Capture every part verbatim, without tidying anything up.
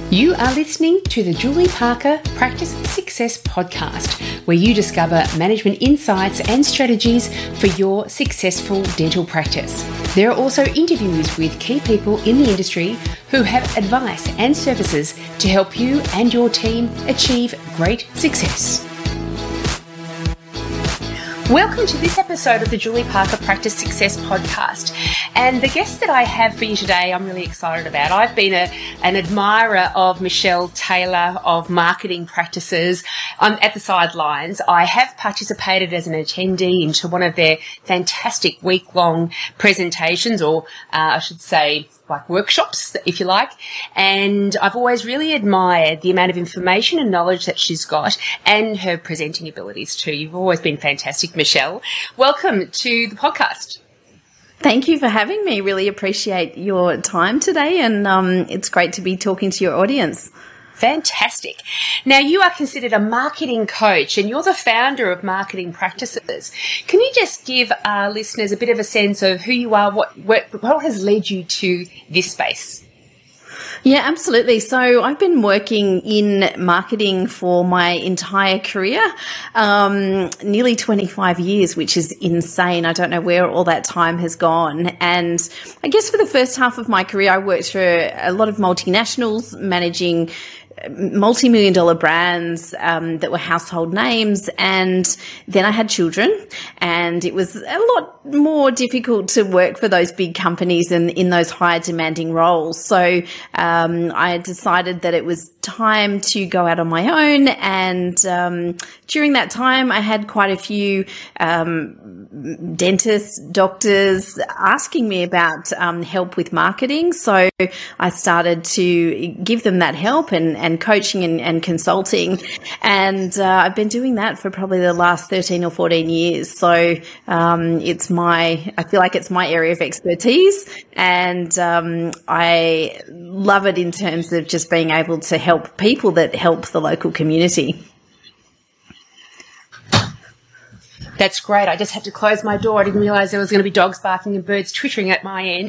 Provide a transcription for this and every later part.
You are listening to the Julie Parker Practice Success Podcast, where you discover management insights and strategies for your successful dental practice. There are also interviews with key people in the industry who have advice and services to help you and your team achieve great success. Welcome to this episode of the Julie Parker Practice Success Podcast. And the guest that I have for you today, I'm really excited about. I've been a, an admirer of Michelle Taylor of Marketing Practices. I'm at the sidelines. I have participated as an attendee into one of their fantastic week-long presentations, or uh, I should say, like workshops, if you like. And I've always really admired the amount of information and knowledge that she's got and her presenting abilities too. You've always been fantastic, Michelle. Welcome to the podcast. Thank you for having me. Really appreciate your time today, and um, it's great to be talking to your audience. Fantastic. Now, you are considered a marketing coach and you're the founder of Marketing Practices. Can you just give our listeners a bit of a sense of who you are, what, what, what has led you to this space? Yeah, absolutely. So I've been working in marketing for my entire career, um, nearly twenty-five years, which is insane. I don't know where all that time has gone. And I guess for the first half of my career, I worked for a lot of multinationals, managing multi-million dollar brands um, that were household names. And then I had children, and it was a lot more difficult to work for those big companies and in those high demanding roles. So um, I decided that it was time to go out on my own. And um, during that time, I had quite a few um, dentists, doctors asking me about um, help with marketing. So I started to give them that help and, and coaching and, and consulting. And uh, I've been doing that for probably the last thirteen or fourteen years. So um, it's my, I feel like it's my area of expertise. And um, I love it in terms of just being able to help people that help the local community. That's great. I just had to close my door. I didn't realise there was going to be dogs barking and birds twittering at my end.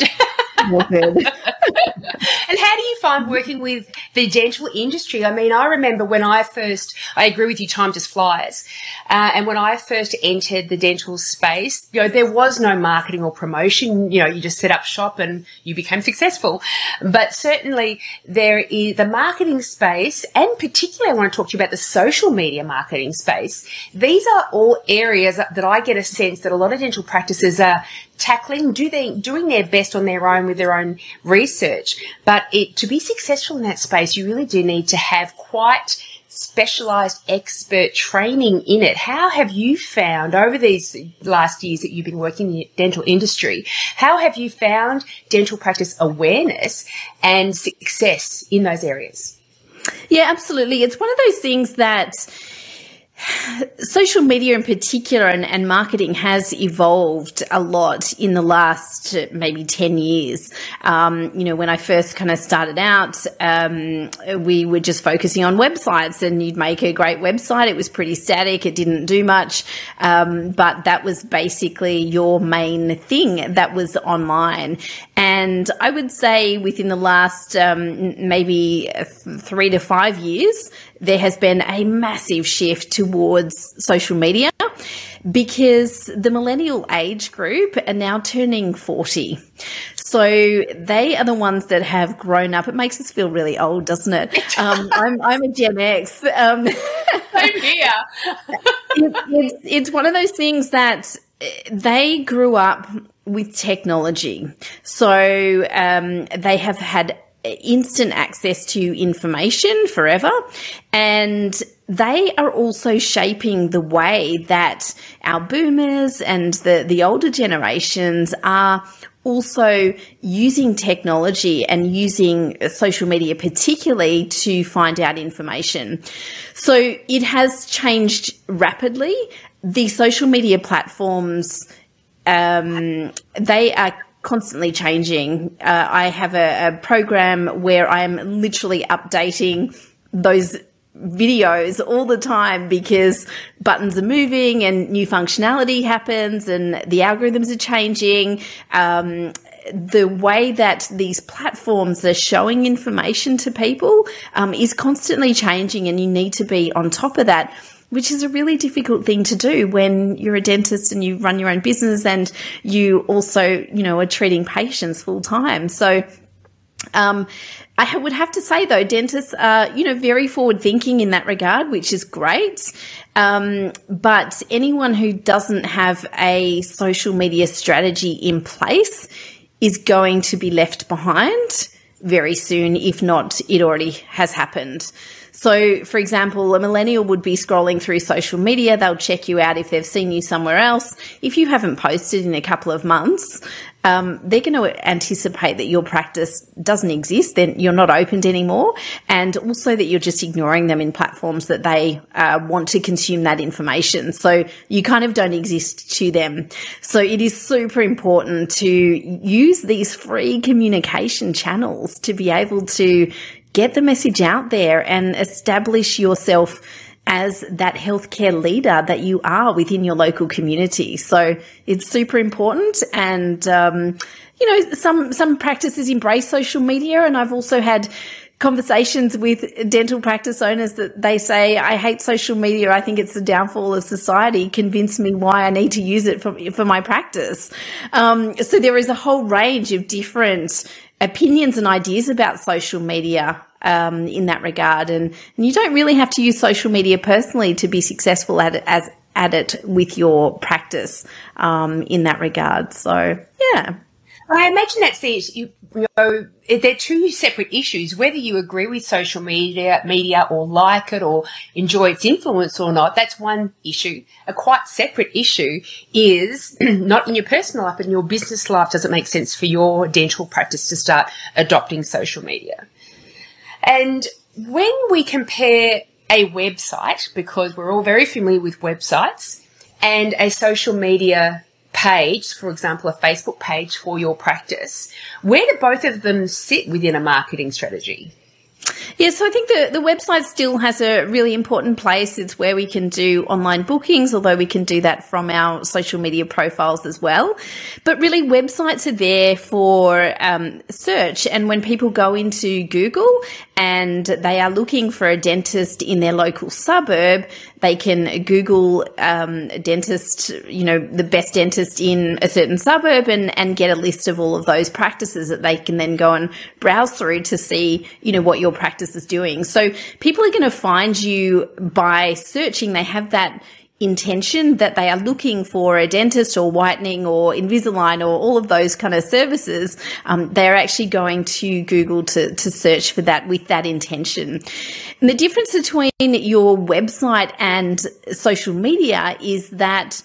And how do you find working with the dental industry? I mean, I remember when I first, I agree with you, time just flies. Uh, and when I first entered the dental space, you know, there was no marketing or promotion. You know, you just set up shop and you became successful. But certainly there is the marketing space, and particularly I want to talk to you about the social media marketing space. These are all areas that I get a sense that a lot of dental practices are tackling, do they doing their best on their own with their own research. But it, to be successful in that space, you really do need to have quite specialised expert training in it. How have you found over these last years that you've been working in the dental industry, how have you found dental practice awareness and success in those areas? Yeah, absolutely. It's one of those things that social media in particular and, and marketing has evolved a lot in the last maybe ten years. Um, you know, when I first kind of started out, um, we were just focusing on websites, and you'd make a great website. It was pretty static. It didn't do much. Um, but that was basically your main thing that was online. And I would say within the last um, maybe three to five years, there has been a massive shift towards social media because the millennial age group are now turning forty. So they are the ones that have grown up. It makes us feel really old, doesn't it? Um, I'm, I'm a Gen X. Um, Same here. it, it's, it's one of those things that they grew up with technology. So um, they have had instant access to information forever, and they are also shaping the way that our boomers and the, the older generations are also using technology and using social media particularly to find out information. So it has changed rapidly. The social media platforms, um, they are constantly changing. Uh, I have a, a program where I'm literally updating those videos all the time because buttons are moving and new functionality happens and the algorithms are changing. Um, the way that these platforms are showing information to people um, is constantly changing, and you need to be on top of that, which is a really difficult thing to do when you're a dentist and you run your own business and you also, you know, are treating patients full time. So um, I would have to say, though, dentists are, you know, very forward thinking in that regard, which is great. Um, but anyone who doesn't have a social media strategy in place is going to be left behind very soon, if not, it already has happened. So, for example, a millennial would be scrolling through social media. They'll check you out if they've seen you somewhere else. If you haven't posted in a couple of months, um, they're going to anticipate that your practice doesn't exist, then you're not opened anymore, and also that you're just ignoring them in platforms that they uh, want to consume that information. So you kind of don't exist to them. So it is super important to use these free communication channels to be able to get the message out there and establish yourself as that healthcare leader that you are within your local community. So it's super important. And, um, you know, some, some practices embrace social media. And I've also had conversations with dental practice owners that they say, I hate social media. I think it's the downfall of society. Convince me why I need to use it for, for my practice. Um, so there is a whole range of different opinions and ideas about social media um, in that regard. And, and you don't really have to use social media personally to be successful at it, as, at it with your practice um, in that regard. So, yeah. I imagine that's the, you know, they're two separate issues. Whether you agree with social media, media or like it or enjoy its influence or not, that's one issue. A quite separate issue is not in your personal life, but in your business life. Does it make sense for your dental practice to start adopting social media? And when we compare a website, because we're all very familiar with websites, and a social media page, for example, a Facebook page for your practice, where do both of them sit within a marketing strategy? Yeah, so I think the, the website still has a really important place. It's where we can do online bookings, although we can do that from our social media profiles as well. But really, websites are there for um, search. And when people go into Google and they are looking for a dentist in their local suburb, they can Google um, dentist, you know, the best dentist in a certain suburb and, and get a list of all of those practices that they can then go and browse through to see, you know, what your practice is doing. So people are going to find you by searching. They have that intention that they are looking for a dentist or whitening or Invisalign or all of those kind of services. Um, they're actually going to Google to, to search for that with that intention. And the difference between your website and social media is that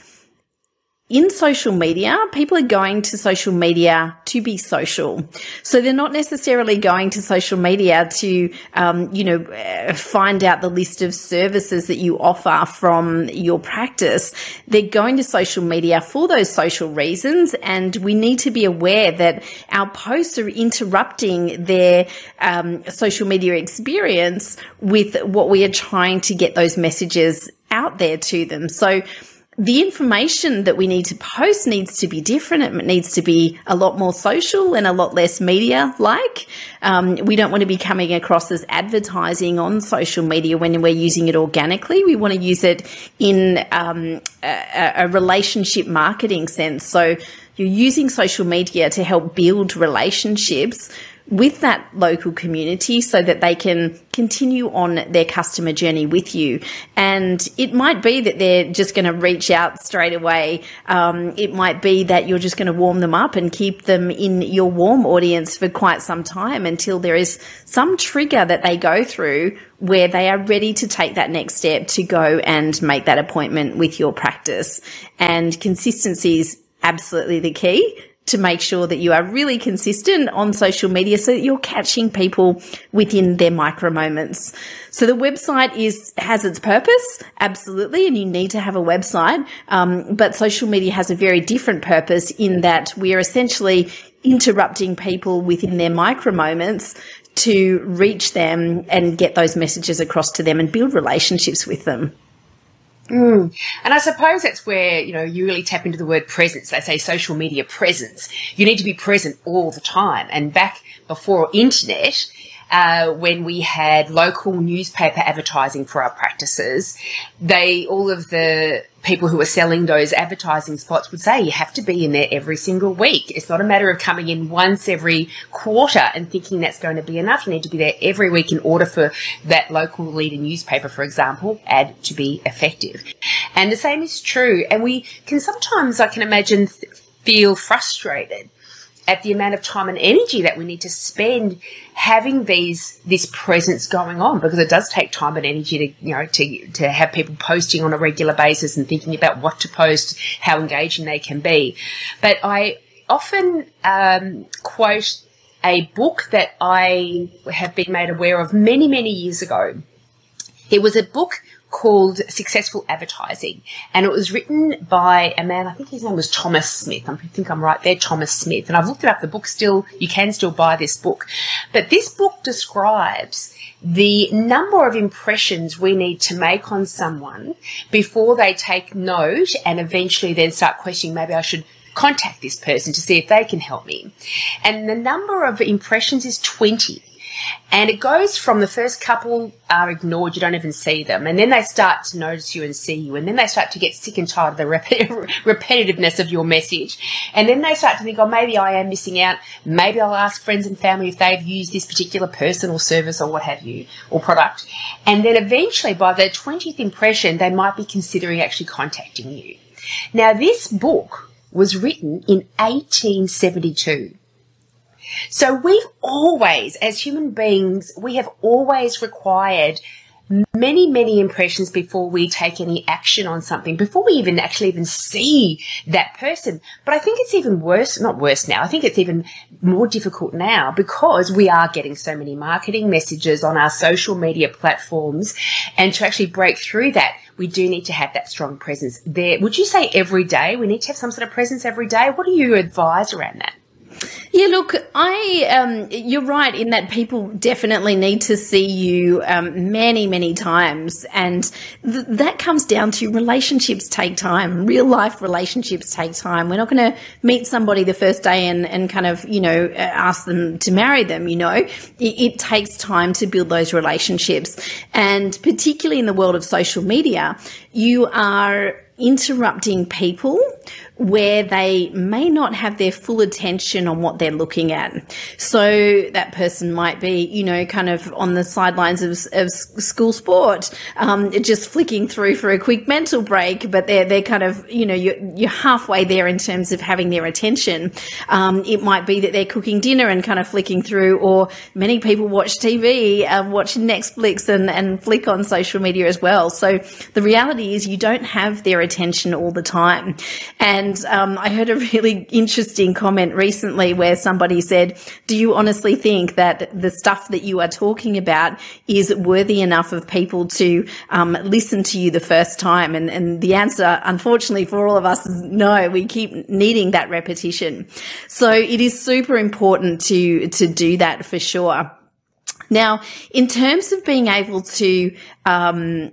in social media, people are going to social media to be social. So they're not necessarily going to social media to, um, you know, find out the list of services that you offer from your practice. They're going to social media for those social reasons. And we need to be aware that our posts are interrupting their um, social media experience with what we are trying to get those messages out there to them. So the information that we need to post needs to be different. It needs to be a lot more social and a lot less media-like. Um, we don't want to be coming across as advertising on social media when we're using it organically. We want to use it in um, a, a relationship marketing sense. So you're using social media to help build relationships with that local community so that they can continue on their customer journey with you. And it might be that they're just going to reach out straight away. Um, it might be that you're just going to warm them up and keep them in your warm audience for quite some time until there is some trigger that they go through where they are ready to take that next step to go and make that appointment with your practice. And consistency is absolutely the key to make sure that you are really consistent on social media so that you're catching people within their micro moments. So the website is has its purpose, absolutely, and you need to have a website. Um, but social media has a very different purpose in that we are essentially interrupting people within their micro moments to reach them and get those messages across to them and build relationships with them. Mm. And I suppose that's where, you know, you really tap into the word presence. They say social media presence. You need to be present all the time. And back before internet, uh, when we had local newspaper advertising for our practices, they, all of the people who were selling those advertising spots would say you have to be in there every single week. It's not a matter of coming in once every quarter and thinking that's going to be enough. You need to be there every week in order for that local leader newspaper, for example, ad to be effective. And the same is true. And we can sometimes, I can imagine, th- feel frustrated at the amount of time and energy that we need to spend having these this presence going on, because it does take time and energy to you know to to have people posting on a regular basis and thinking about what to post, how engaging they can be. But I often um, quote a book that I have been made aware of many many years ago. It was a book called Successful Advertising, and it was written by a man, I think his name was Thomas Smith. I think I'm right there, Thomas Smith. And I've looked it up. The book still, you can still buy this book. But this book describes the number of impressions we need to make on someone before they take note and eventually then start questioning, maybe I should contact this person to see if they can help me. And the number of impressions is twenty. And it goes from the first couple are ignored, you don't even see them, and then they start to notice you and see you, and then they start to get sick and tired of the rep- repetitiveness of your message, and then they start to think, oh, maybe I am missing out, maybe I'll ask friends and family if they've used this particular person or service or what have you, or product, and then eventually by the twentieth impression they might be considering actually contacting you. Now this book was written in eighteen seventy-two. So we've always, as human beings, we have always required many, many impressions before we take any action on something, before we even actually even see that person. But I think it's even worse, not worse now, I think it's even more difficult now because we are getting so many marketing messages on our social media platforms, and to actually break through that, we do need to have that strong presence there. Would you say every day we need to have some sort of presence every day? What do you advise around that? Yeah, look, I um, you're right in that people definitely need to see you um, many, many times, and th- that comes down to relationships take time. Real life relationships take time. We're not going to meet somebody the first day and, and kind of, you know, ask them to marry them, you know. It, it takes time to build those relationships, and particularly in the world of social media, you are interrupting people where they may not have their full attention on what they're looking at. So that person might be, you know, kind of on the sidelines of, of school sport, um, just flicking through for a quick mental break, but they're, they're kind of, you know, you're, you're halfway there in terms of having their attention. Um, it might be that they're cooking dinner and kind of flicking through, or many people watch T V, um, watch Netflix and, and flick on social media as well. So the reality is you don't have their attention all the time. And um, I heard a really interesting comment recently where somebody said, do you honestly think that the stuff that you are talking about is worthy enough of people to um, listen to you the first time? And, and the answer, unfortunately for all of us, is no. We keep needing that repetition. So it is super important to, to do that for sure. Now, in terms of being able to um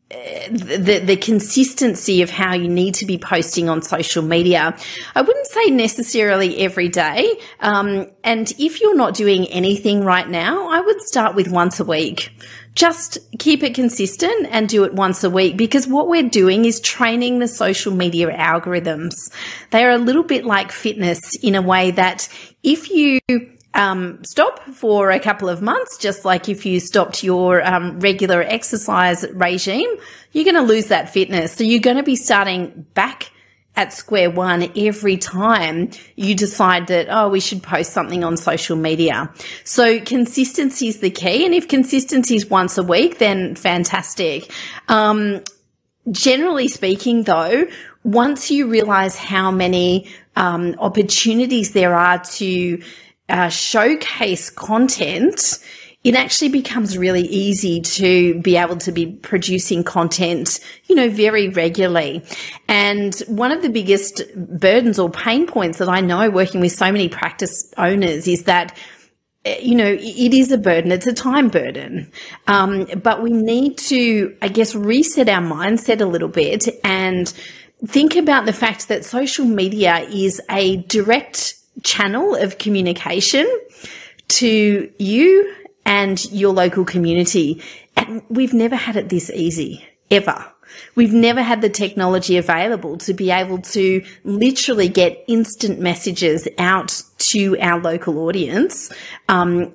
The, the consistency of how you need to be posting on social media, I wouldn't say necessarily every day. Um, and if you're not doing anything right now, I would start with once a week. Just keep it consistent and do it once a week, because what we're doing is training the social media algorithms. They are a little bit like fitness in a way that if you Um, stop for a couple of months, just like if you stopped your um, regular exercise regime, you're going to lose that fitness. So you're going to be starting back at square one every time you decide that, oh, we should post something on social media. So consistency is the key. And if consistency is once a week, then fantastic. Um, generally speaking, though, once you realize how many um, opportunities there are to Uh, showcase content, it actually becomes really easy to be able to be producing content, you know, very regularly. And one of the biggest burdens or pain points that I know working with so many practice owners is that you know, it is a burden. It's a time burden. Um, but we need to, I guess, reset our mindset a little bit and think about the fact that social media is a direct channel of communication to you and your local community. And we've never had it this easy, ever. We've never had the technology available to be able to literally get instant messages out to our local audience um,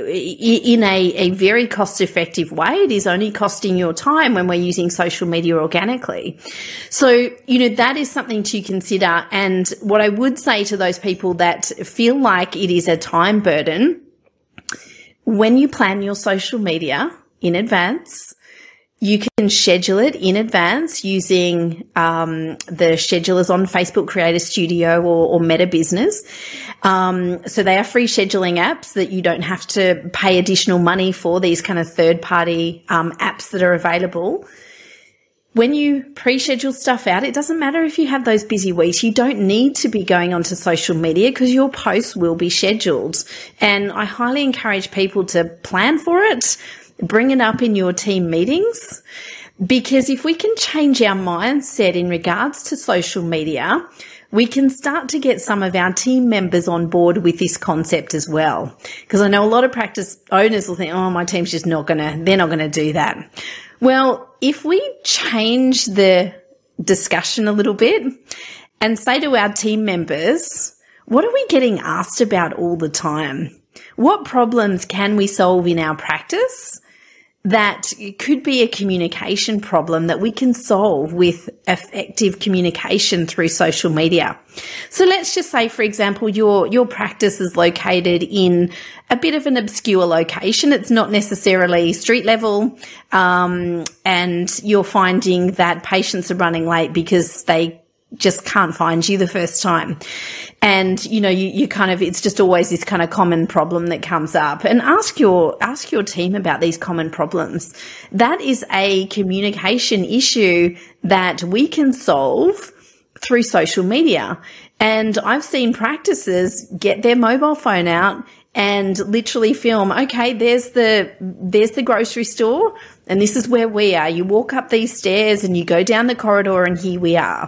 in a, a very cost-effective way. It is only costing your time when we're using social media organically. So, you know, that is something to consider. And what I would say to those people that feel like it is a time burden, when you plan your social media in advance, you can schedule it in advance using um, the schedulers on Facebook Creator Studio or, or Meta Business. Um, so they are free scheduling apps that you don't have to pay additional money for, these kind of third-party um, apps that are available. When you pre-schedule stuff out, it doesn't matter if you have those busy weeks. You don't need to be going onto social media because your posts will be scheduled. And I highly encourage people to plan for it. Bring it up in your team meetings, because if we can change our mindset in regards to social media, we can start to get some of our team members on board with this concept as well. Because I know a lot of practice owners will think, oh, my team's just not going to, they're not going to do that. Well, if we change the discussion a little bit and say to our team members, what are we getting asked about all the time? What problems can we solve in our practice that could be a communication problem that we can solve with effective communication through social media? So let's just say, for example, your, your practice is located in a bit of an obscure location. It's not necessarily street level, um, and you're finding that patients are running late because they just can't find you the first time. And, you know, you, you kind of, it's just always this kind of common problem that comes up. And ask your, ask your team about these common problems. That is a communication issue that we can solve through social media. And I've seen practices get their mobile phone out and literally film, okay, there's the, there's the grocery store and this is where we are. You walk up these stairs and you go down the corridor and here we are.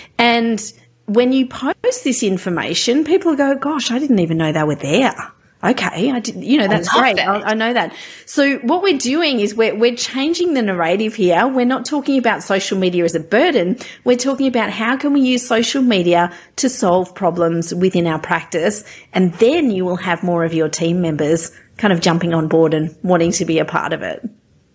And when you post this information, people go, gosh, I didn't even know they were there. Okay, I did, you know, that's great. That. I, I know that. So what we're doing is we're, we're changing the narrative here. We're not talking about social media as a burden. We're talking about how can we use social media to solve problems within our practice. And then you will have more of your team members kind of jumping on board and wanting to be a part of it.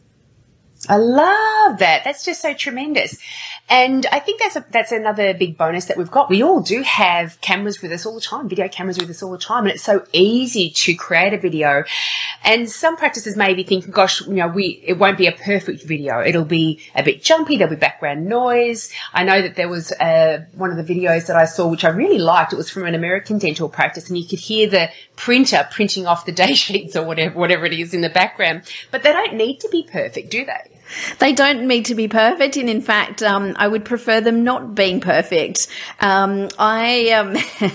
I love that. That's just so tremendous. And I think that's a, that's another big bonus that we've got. We all do have cameras with us all the time, video cameras with us all the time, and it's so easy to create a video. And some practices may be thinking, gosh, you know, we, it won't be a perfect video. It'll be a bit jumpy. There'll be background noise. I know that there was uh, one of the videos that I saw, which I really liked. It was from an American dental practice, and you could hear the printer printing off the day sheets or whatever, whatever it is in the background. But they don't need to be perfect, do they? They don't need to be perfect, and in fact, um, I would prefer them not being perfect. Um, I, um,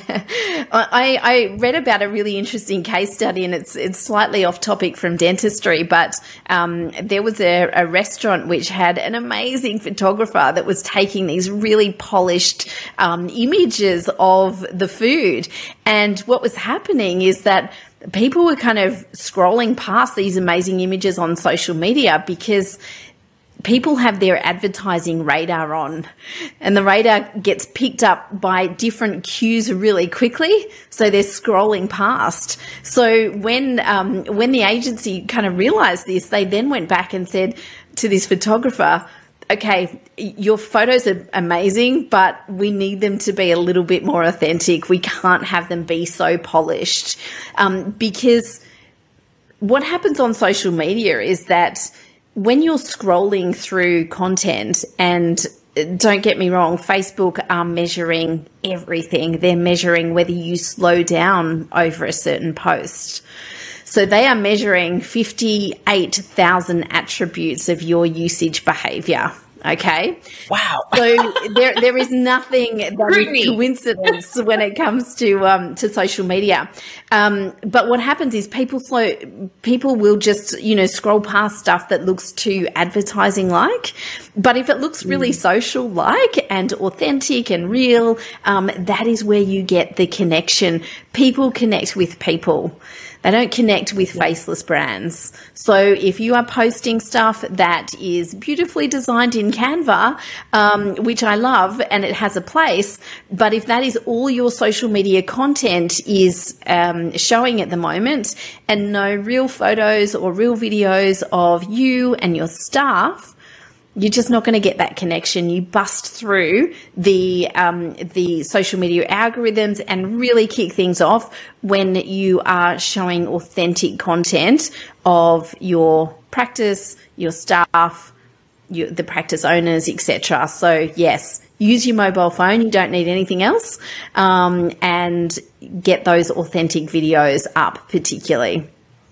I I read about a really interesting case study, and it's it's slightly off topic from dentistry, but um, there was a, a restaurant which had an amazing photographer that was taking these really polished um, images of the food, and what was happening is that people were kind of scrolling past these amazing images on social media because people have their advertising radar on, and the radar gets picked up by different cues really quickly. So they're scrolling past. So when, um, when the agency kind of realized this, they then went back and said to this photographer, okay, your photos are amazing, but we need them to be a little bit more authentic. We can't have them be so polished. Um, because what happens on social media is that when you're scrolling through content, and don't get me wrong, Facebook are measuring everything. They're measuring whether you slow down over a certain post. So they are measuring fifty-eight thousand attributes of your usage behavior Okay. Wow. So there, there is nothing that is coincidence when it comes to um, to social media. Um, but what happens is people slow, people will just, you know, scroll past stuff that looks too advertising like. But if it looks really mm. social like and authentic and real, um, that is where you get the connection. People connect with people. They don't connect with faceless brands. So if you are posting stuff that is beautifully designed in Canva, um, which I love and it has a place, but if that is all your social media content is um, showing at the moment and no real photos or real videos of you and your staff, you're just not going to get that connection. You bust through the um, the social media algorithms and really kick things off when you are showing authentic content of your practice, your staff, your, the practice owners, et cetera. So yes, use your mobile phone. You don't need anything else, um, and get those authentic videos up, particularly.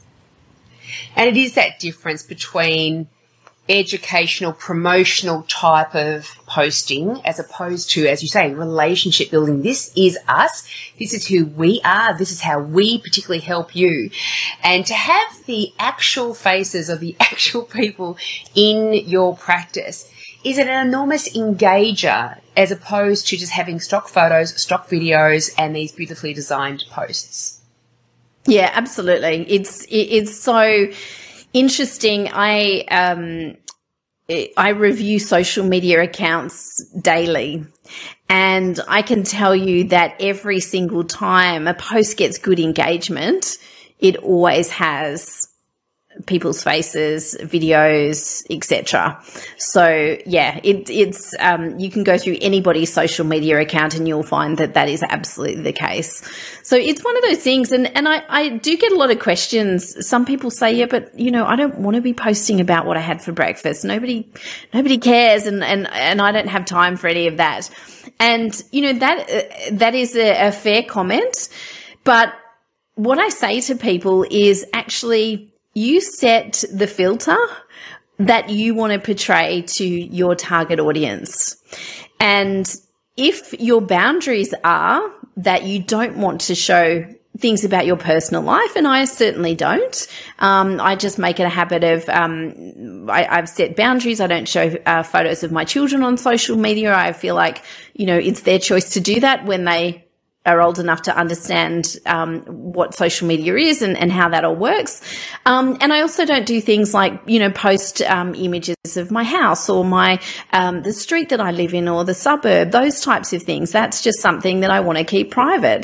And it is that difference between educational, promotional type of posting as opposed to, as you say, relationship building. This is us. This is who we are. This is how we particularly help you. And to have the actual faces of the actual people in your practice is an enormous engager as opposed to just having stock photos, stock videos, and these beautifully designed posts. Yeah, absolutely. It's, it, it's so interesting. I um, I review social media accounts daily, and I can tell you that every single time a post gets good engagement, it always has people's faces, videos, et cetera. So yeah, it, it's um, you can go through anybody's social media account and you'll find that that is absolutely the case. So it's one of those things, and and I, I do get a lot of questions. Some people say, yeah, but you know, I don't want to be posting about what I had for breakfast. Nobody, nobody cares, and and and I don't have time for any of that. And you know that uh, that is a, a fair comment, but what I say to people is actually, you set the filter that you want to portray to your target audience. And if your boundaries are that you don't want to show things about your personal life, and I certainly don't, um, I just make it a habit of, um, I, I've set boundaries. I don't show uh, photos of my children on social media. I feel like, you know, it's their choice to do that when they are old enough to understand um, what social media is and, and how that all works. Um, and I also don't do things like, you know, post um, images of my house or my um, the street that I live in or the suburb, those types of things. That's just something that I want to keep private.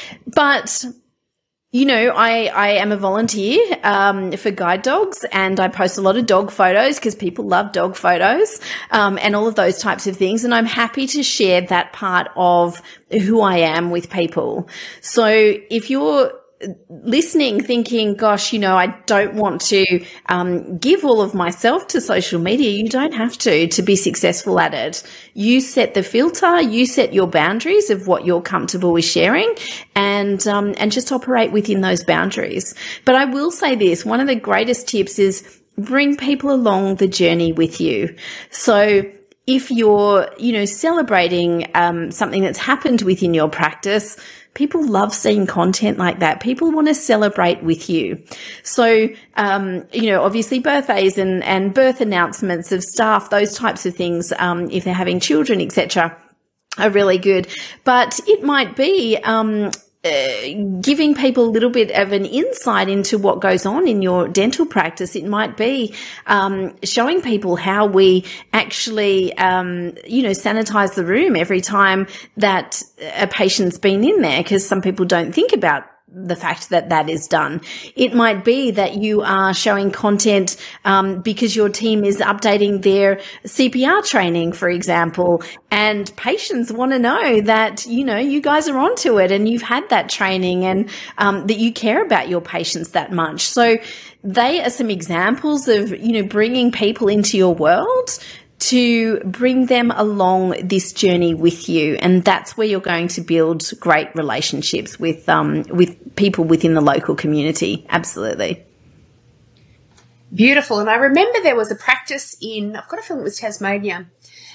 But you know, I, I am a volunteer um, for guide dogs, and I post a lot of dog photos because people love dog photos um, and all of those types of things. And I'm happy to share that part of who I am with people. So if you're listening thinking, gosh, you know, I don't want to um, give all of myself to social media, you don't have to to be successful at it. You set the filter, you set your boundaries of what you're comfortable with sharing, and um, and just operate within those boundaries. But I will say this, one of the greatest tips is bring people along the journey with you. So if you're, you know, celebrating um, something that's happened within your practice, people love seeing content like that. People want to celebrate with you. So, um, you know, obviously birthdays and, and birth announcements of staff, those types of things, um, if they're having children, et cetera, are really good. But it might be, um, Uh, giving people a little bit of an insight into what goes on in your dental practice. It might be um, showing people how we actually, um, you know, sanitize the room every time that a patient's been in there, because some people don't think about the fact that that is done. It might be that you are showing content um, because your team is updating their C P R training, for example, and patients want to know that, you know, you guys are onto it and you've had that training, and um, that you care about your patients that much. So they are some examples of, you know, bringing people into your world to bring them along this journey with you. And that's where you're going to build great relationships with um, with people within the local community. Absolutely. Beautiful. And I remember there was a practice in, I've got a feeling it was Tasmania,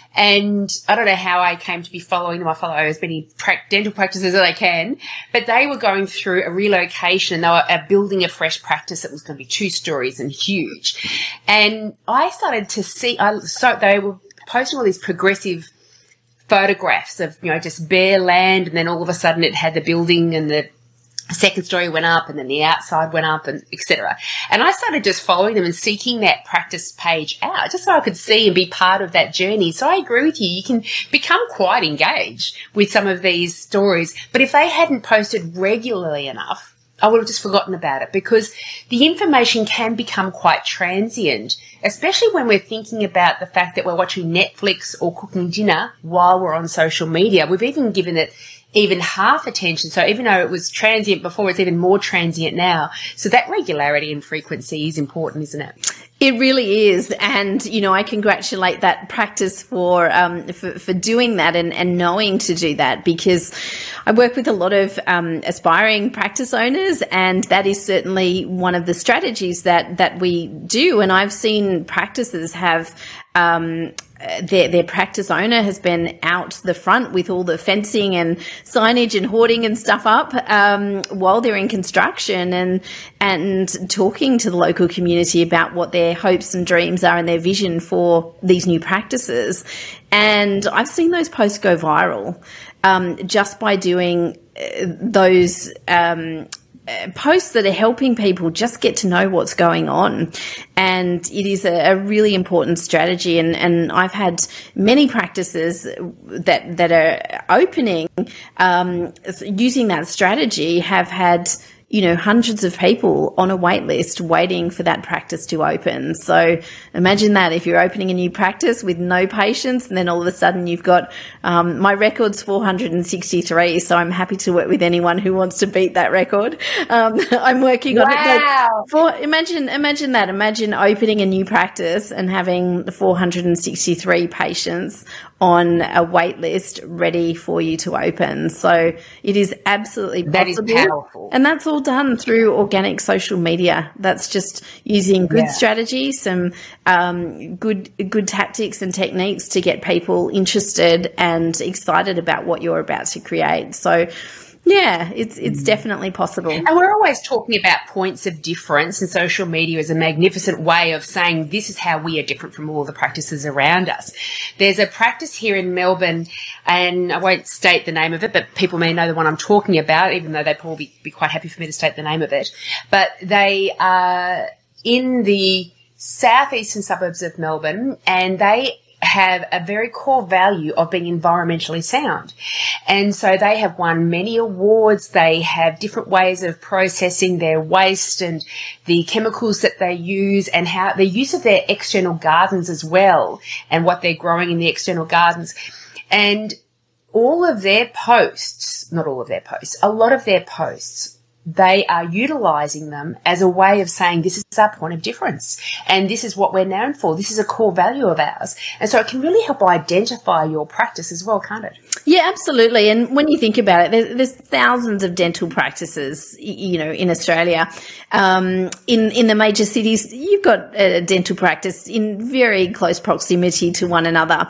and I don't know how I came to be following them. I follow as many pra- dental practices as I can, but they were going through a relocation and they were uh, building a fresh practice that was going to be two stories and huge. And I started to see, I, so they were posting all these progressive photographs of, you know, just bare land, and then all of a sudden it had the building and the second story went up and then the outside went up and et cetera. And I started just following them and seeking that practice page out just so I could see and be part of that journey. So I agree with you. You can become quite engaged with some of these stories. But if they hadn't posted regularly enough, I would have just forgotten about it, because the information can become quite transient, especially when we're thinking about the fact that we're watching Netflix or cooking dinner while we're on social media. We've even given it even half attention. So even though it was transient before, it's even more transient now. So that regularity and frequency is important, isn't it? It really is. And, you know, I congratulate that practice for, um, for, for doing that and, and knowing to do that, because I work with a lot of, um, aspiring practice owners, and that is certainly one of the strategies that, that we do. And I've seen practices have, um, Their, their practice owner has been out the front with all the fencing and signage and hoarding and stuff up um, while they're in construction, and and talking to the local community about what their hopes and dreams are and their vision for these new practices. And I've seen those posts go viral um, just by doing uh, those um posts that are helping people just get to know what's going on. And it is a, a really important strategy. And, and I've had many practices that, that are opening, um, using that strategy have had, you know, hundreds of people on a wait list waiting for that practice to open. So imagine that, if you're opening a new practice with no patients, and then all of a sudden you've got, um, my record's four hundred sixty-three. So I'm happy to work with anyone who wants to beat that record. Um, I'm working on wow. it. For, imagine, imagine that. Imagine opening a new practice and having four hundred sixty-three patients on a wait list ready for you to open. So it is absolutely possible. That is powerful. And that's all done through organic social media. That's just using good yeah. strategy, some um, good good tactics and techniques to get people interested and excited about what you're about to create. So yeah, it's it's definitely possible. And we're always talking about points of difference, and social media is a magnificent way of saying this is how we are different from all the practices around us. There's a practice here in Melbourne, and I won't state the name of it, but people may know the one I'm talking about, even though they'd probably be quite happy for me to state the name of it. But they are in the southeastern suburbs of Melbourne, and they have a very core value of being environmentally sound. And so they have won many awards. They have different ways of processing their waste and the chemicals that they use, and how the use of their external gardens as well, and what they're growing in the external gardens. And all of their posts, not all of their posts, a lot of their posts, they are utilising them as a way of saying this is our point of difference and this is what we're known for. This is a core value of ours. And so it can really help identify your practice as well, can't it? Yeah, absolutely. And when you think about it, there's, there's thousands of dental practices, you know, in Australia. Um, in, in the major cities, you've got a dental practice in very close proximity to one another.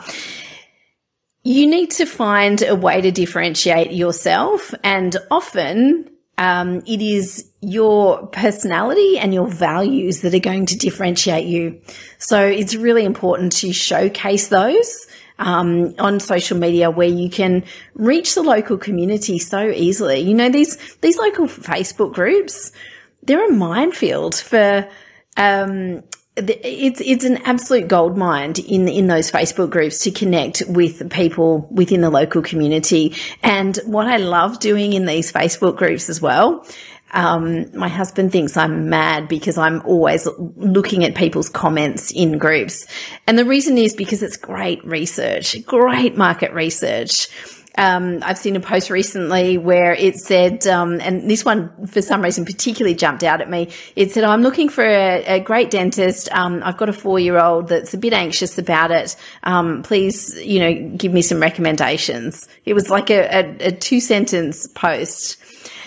You need to find a way to differentiate yourself, and often Um, it is your personality and your values that are going to differentiate you. So it's really important to showcase those um, on social media, where you can reach the local community so easily. You know, these these local Facebook groups, they're a minefield for um, it's it's an absolute goldmine in in those Facebook groups to connect with people within the local community. And what I love doing in these Facebook groups as well, um, my husband thinks I'm mad because I'm always looking at people's comments in groups. And the reason is because it's great research, great market research. Um, I've seen a post recently where it said, um, and this one for some reason particularly jumped out at me. It said, I'm looking for a, a great dentist. Um, I've got a four-year-old that's a bit anxious about it. Um, please, you know, give me some recommendations. It was like a, a, a two-sentence post.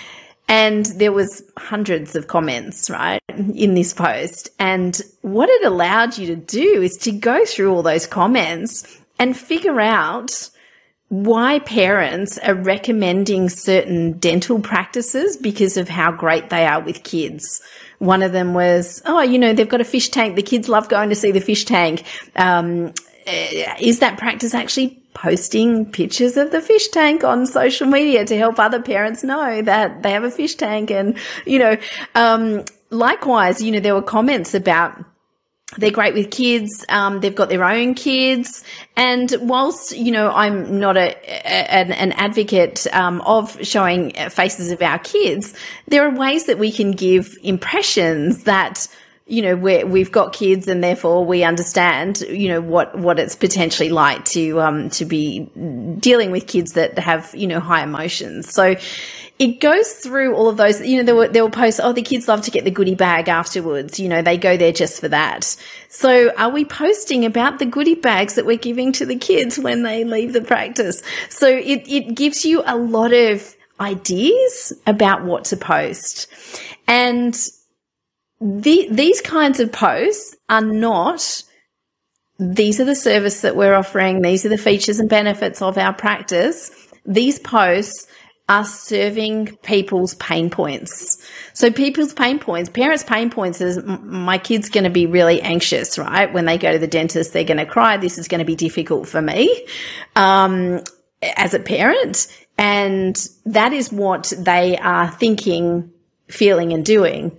And there was hundreds of comments, right, in this post. And what it allowed you to do is to go through all those comments and figure out why parents are recommending certain dental practices because of how great they are with kids. One of them was, oh, you know, they've got a fish tank. The kids love going to see the fish tank. Um, is that practice actually posting pictures of the fish tank on social media to help other parents know that they have a fish tank? And, you know, um, likewise, you know, there were comments about they're great with kids. Um, they've got their own kids. And whilst, you know, I'm not a, a an, an advocate um, of showing faces of our kids, there are ways that we can give impressions that, you know, we're, we've got kids and therefore we understand, you know, what, what it's potentially like to, um, to be dealing with kids that have, you know, high emotions. So it goes through all of those, you know, there were, there were posts, oh, the kids love to get the goodie bag afterwards. You know, they go there just for that. So are we posting about the goodie bags that we're giving to the kids when they leave the practice? So it, it gives you a lot of ideas about what to post. And The, these kinds of posts are not, these are the service that we're offering, these are the features and benefits of our practice. These posts are serving people's pain points. So people's pain points, parents' pain points is, my kid's going to be really anxious, right? When they go to the dentist, they're going to cry. This is going to be difficult for me um, as a parent. And that is what they are thinking, feeling and doing.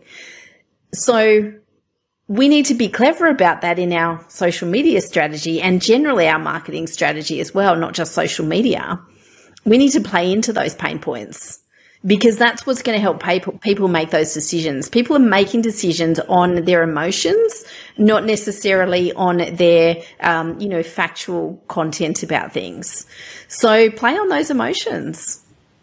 So we need to be clever about that in our social media strategy and generally our marketing strategy as well, not just social media. We need to play into those pain points because that's what's going to help people, people make those decisions. People are making decisions on their emotions, not necessarily on their, um, you know, factual content about things. So play on those emotions.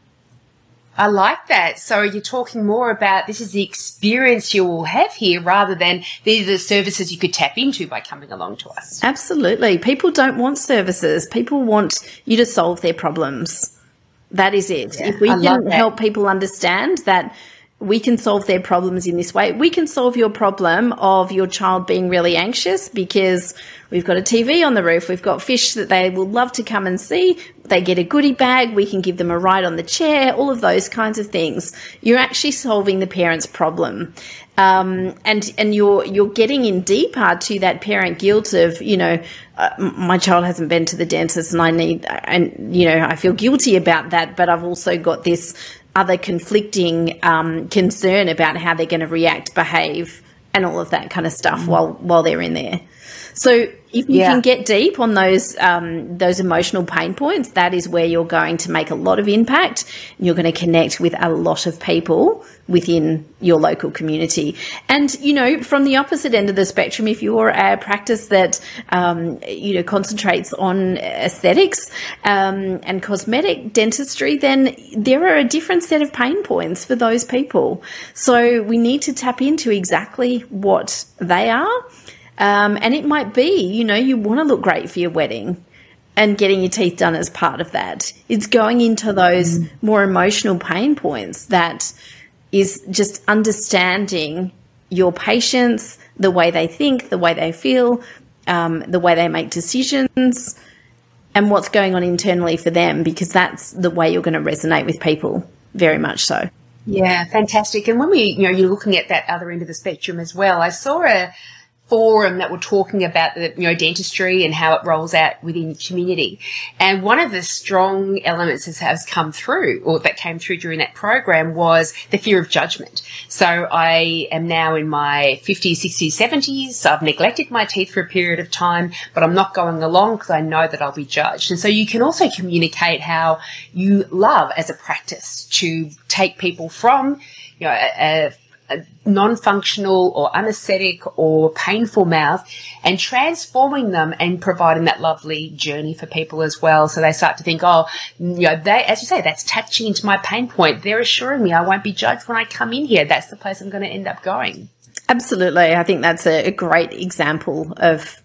I like that. So you're talking more about this is the experience you will have here rather than these are the services you could tap into by coming along to us. Absolutely. People don't want services. People want you to solve their problems. That is it. Yeah, if we can help people understand that we can solve their problems in this way, we can solve your problem of your child being really anxious because we've got a T V on the roof, we've got fish that they will love to come and see, they get a goodie bag, we can give them a ride on the chair, all of those kinds of things. You're actually solving the parent's problem. Um, and, and you're, you're getting in deeper to that parent guilt of, you know, uh, my child hasn't been to the dentist and I need, and, you know, I feel guilty about that, but I've also got this other conflicting um, concern about how they're going to react, behave, and all of that kind of stuff mm. while while they're in there. So if you yeah. can get deep on those um, those emotional pain points, that is where you're going to make a lot of impact. You're going to connect with a lot of people within your local community. And, you know, from the opposite end of the spectrum, if you're a practice that, um, you know, concentrates on aesthetics um, and cosmetic dentistry, then there are a different set of pain points for those people. So we need to tap into exactly what they are. Um, and it might be, you know, you want to look great for your wedding and getting your teeth done as part of that. It's going into those mm. more emotional pain points that is just understanding your patients, the way they think, the way they feel, um, the way they make decisions, and what's going on internally for them, because that's the way you're going to resonate with people, very much so. Yeah, fantastic. And when we, you know, you're looking at that other end of the spectrum as well, I saw a forum that were talking about the, you know, dentistry and how it rolls out within community. And one of the strong elements that has come through, or that came through during that program, was the fear of judgment. So I am now in my fifties, sixties, seventies. I've neglected my teeth for a period of time, but I'm not going along because I know that I'll be judged. And so you can also communicate how you love as a practice to take people from, you know, a, a a non-functional or unaesthetic or painful mouth and transforming them and providing that lovely journey for people as well. So they start to think, oh, you know, they, as you say, that's touching into my pain point. They're assuring me I won't be judged when I come in here. That's the place I'm going to end up going. Absolutely. I think that's a, a great example of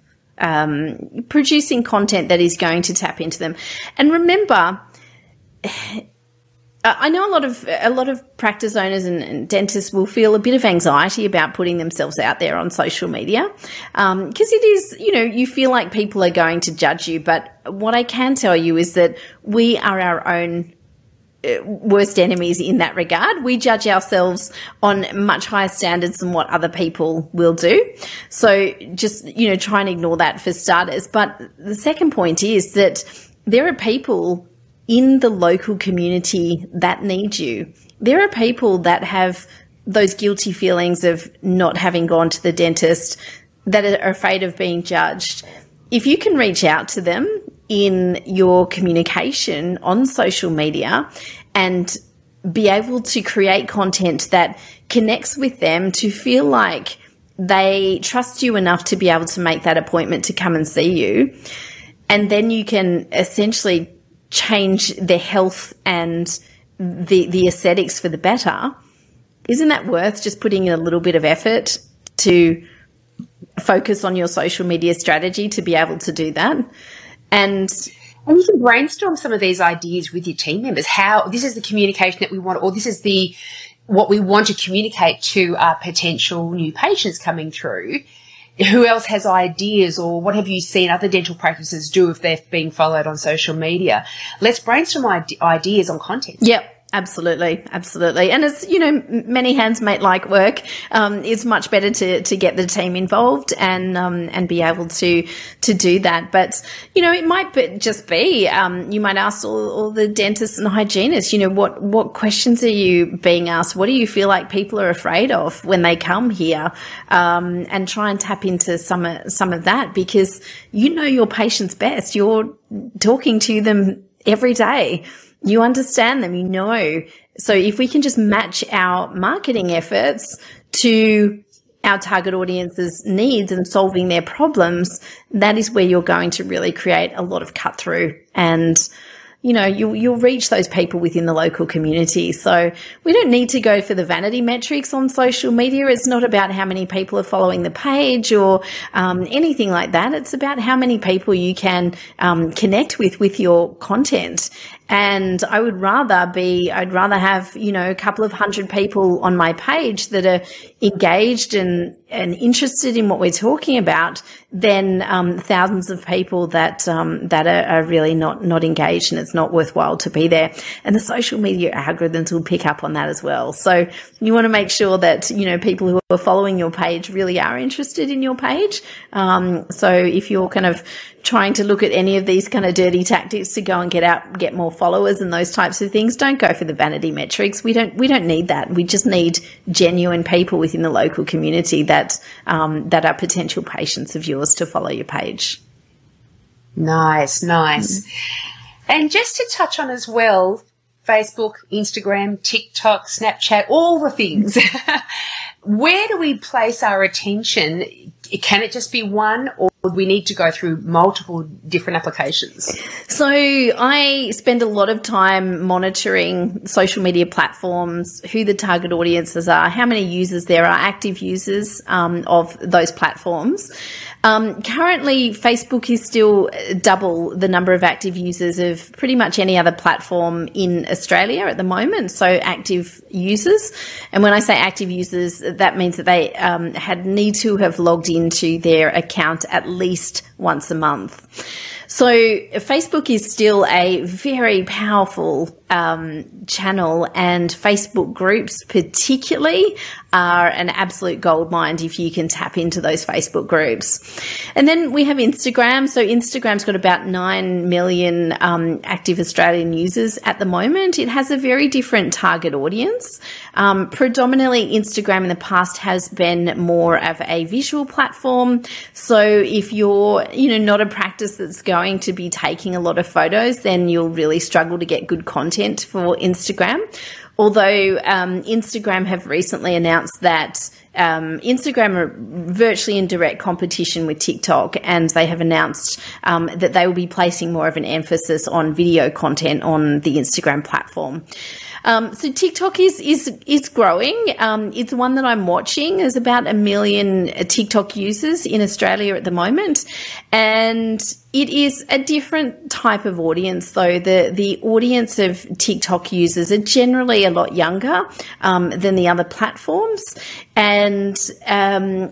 um, producing content that is going to tap into them. And remember, I know a lot of a lot of practice owners and, and dentists will feel a bit of anxiety about putting themselves out there on social media, um, because it is, you know, you feel like people are going to judge you. But what I can tell you is that we are our own worst enemies in that regard. We judge ourselves on much higher standards than what other people will do. So just, you know, try and ignore that for starters. But the second point is that there are people in the local community that need you. There are people that have those guilty feelings of not having gone to the dentist, that are afraid of being judged. If you can reach out to them in your communication on social media and be able to create content that connects with them to feel like they trust you enough to be able to make that appointment to come and see you, and then you can essentially change their health and the the aesthetics for the better, isn't that worth just putting in a little bit of effort to focus on your social media strategy to be able to do that? And and you can brainstorm some of these ideas with your team members. How this is the communication that we want, or this is the what we want to communicate to our potential new patients coming through. Who else has ideas, or what have you seen other dental practices do if they're being followed on social media? Let's brainstorm ide- ideas on content. Yep. Absolutely, absolutely. And it's, you know, many hands make light work. Um, it's much better to, to get the team involved and, um, and be able to, to do that. But, you know, it might be, just be, um, you might ask all, all the dentists and hygienists, you know, what, what questions are you being asked? What do you feel like people are afraid of when they come here? Um, and try and tap into some, some of that, because you know your patients best. You're talking to them every day. You understand them, you know. So if we can just match our marketing efforts to our target audience's needs and solving their problems, that is where you're going to really create a lot of cut through, and you know, you'll, you'll reach those people within the local community. So we don't need to go for the vanity metrics on social media. It's not about how many people are following the page or um, anything like that. It's about how many people you can um, connect with with your content. And I would rather be, I'd rather have, you know, a couple of hundred people on my page that are engaged and, and interested in what we're talking about than um, thousands of people that um, that are, are really not, not engaged, and it's not worthwhile to be there. And the social media algorithms will pick up on that as well. So you want to make sure that, you know, people who are following your page really are interested in your page. Um, so if you're kind of trying to look at any of these kind of dirty tactics to go and get out, get more followers and those types of things, don't go for the vanity metrics. We don't, we don't need that. We just need genuine people within the local community that, um, that are potential patients of yours to follow your page. Nice, nice. Mm-hmm. And just to touch on as well, Facebook, Instagram, TikTok, Snapchat, all the things. Where do we place our attention? Can it just be one, or do we need to go through multiple different applications? So I spend a lot of time monitoring social media platforms, who the target audiences are, how many users there are, active users um, of those platforms. Um, currently, Facebook is still double the number of active users of pretty much any other platform in Australia at the moment. So active users. And when I say active users, that means that they um, had need to have logged into their account at least once a month. So Facebook is still a very powerful um, channel, and Facebook groups particularly are an absolute goldmine if you can tap into those Facebook groups. And then we have Instagram. So Instagram's got about nine million um, active Australian users at the moment. It has a very different target audience. Um, predominantly Instagram in the past has been more of a visual platform. So if you're, you know, not a practice that's going to be taking a lot of photos, then you'll really struggle to get good content for Instagram. Although um, Instagram have recently announced that um, Instagram are virtually in direct competition with TikTok, and they have announced um, that they will be placing more of an emphasis on video content on the Instagram platform. Um, so TikTok is is is growing. Um, it's one that I'm watching. There's about a million TikTok users in Australia at the moment, and It is a different type of audience, though. The the audience of TikTok users are generally a lot younger um, than the other platforms, and um,